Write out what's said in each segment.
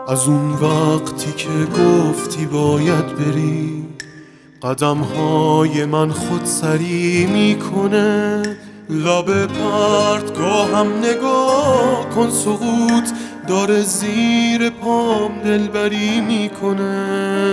از اون وقتی که گفتی باید بری، قدم‌های من خودسری میکنه. لب پرتگاهم نگاه کن، سقوط داره زیر پام دلبری میکنه.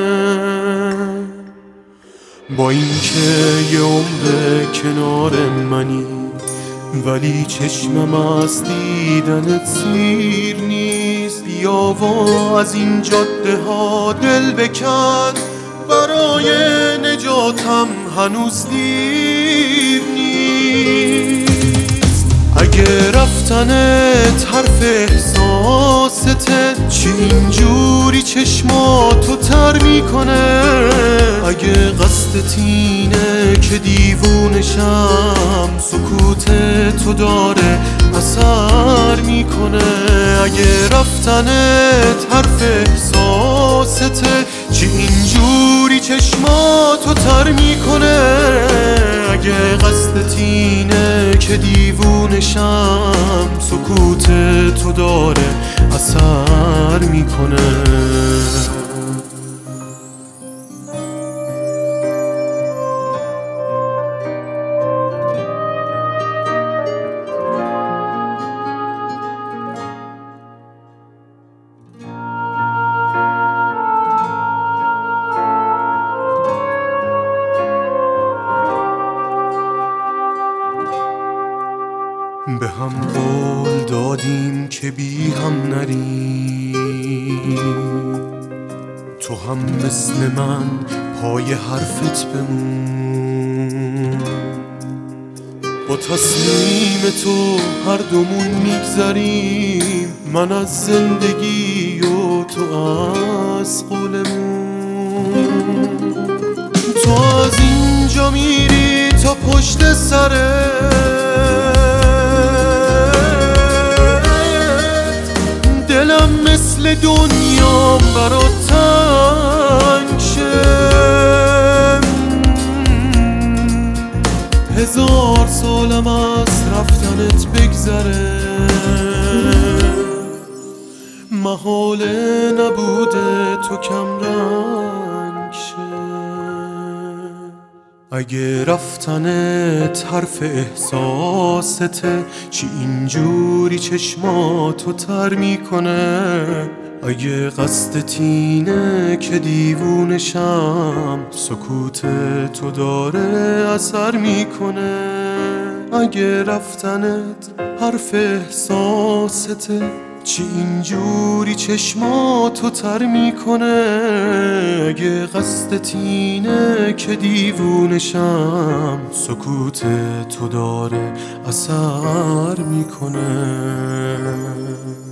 با اینکه یه عمر کنار منی، ولی چشمم از دیدنت سیر نیست. بیا و از این جاده ها دل بکن، برای نجاتم هنوز دیر نیست. اگه رفتنت حرف احساسته، چی اینجوری چشماتو تر میکنه؟ اگه قصدت اینه که دیوونشم، سکوت تو داره اثر میکنه. اگه رفتنت حرف احساسته، چی اینجوری چشماتو تر میکنه؟ اگه قصدت اینه که دیوونشم، سکوت تو داره اثر میکنه. به هم قول دادیم که بی هم نریم، تو هم مثل من پای حرفت بمون. با تصمیم تو هر دومون میگذریم، من از زندگی و تو از قولمون. تو از اینجا میری تا پشت سرت، دلم مثل دنیا برات تنگ شه. 1000 سالم از رفتنت بگذره، محاله نبوده تو کم رنگ شه. اگه رفتنت حرف احساسته، چی اینجوری چشماتو تر میکنه؟ اگه قصدت اینه که دیوونشم، سکوت تو داره اثر میکنه. اگه رفتنت حرف احساسته، چی اینجوری چشماتو تر میکنه؟ اگه قصدت اینه که دیوونشم، سکوت تو داره اثر میکنه.